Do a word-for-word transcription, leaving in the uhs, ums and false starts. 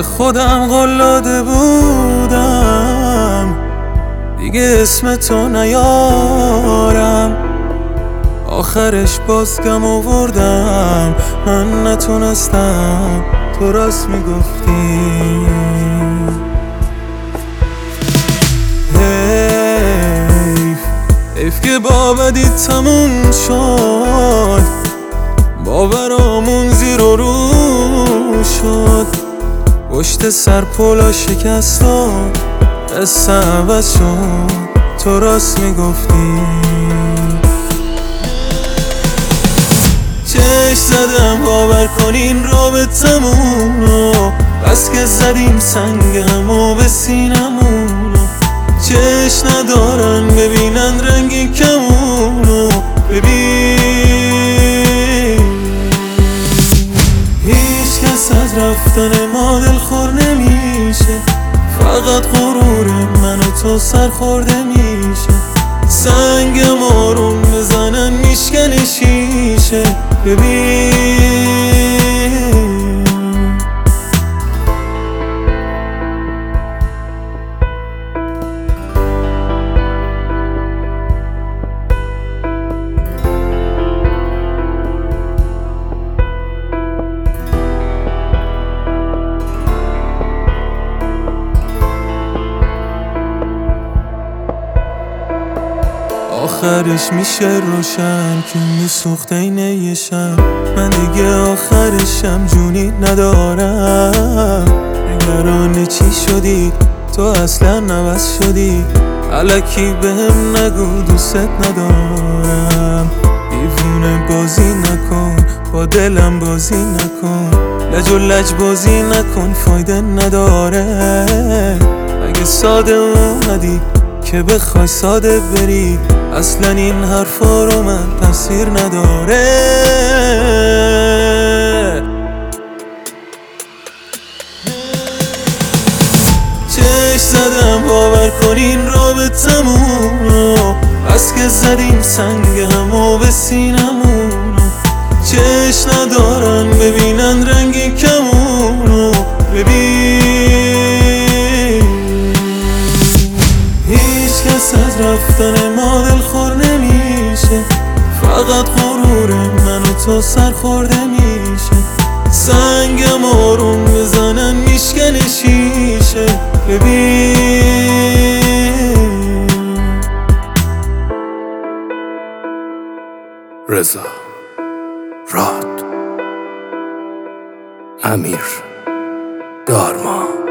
به خودم قول داده بودم دیگه اسم تو نیارم، آخرش باز گم آوردم. من نتونستم، تو راست میگفتی. حیف حیف که با بدی تموم شد، باورامون زیر و رو شد. پشت سر پلا شکستان قصه عوض شد، تو راست میگفتی. چشم زدم باور کن این رابطمونو، بس که زدیم سنگ همو به سینمونو. چشم ندارن ببینن رنگ کمونو، ببین هیچ کس از رفتن ما دلخور نمیشه، فقط غرور من و تو سرخورده میشه. سنگم آروم بزنن میشکنه شیشه، ببین آخرش میشه روشن که میسوخته اینه یه شب. من دیگه آخرشم جونی ندارم. نگران چی شدی تو اصلا نوست شدی، الکی بهم نگو دوست ندارم. دیوونه بازی نکن با دلم بازی نکن، لج و لج بازی نکن فایده نداره. اگه ساده اومدی که بخوای ساده بری، اصلا این حرفا رو من تاثیر نداره. چشم زدم باور کن این رابطمونو، بس که زدیم سنگ همو به سینمونو. چشم ندارن ببینن رنگ کمونو، ببین هیچ کس از رفتن ما دلخور نمیشه، فقط غرور من و تو سرخورده میشه. سنگم آروم بزنن میشکنه شیشه، ببین رضا راد امیر دارما.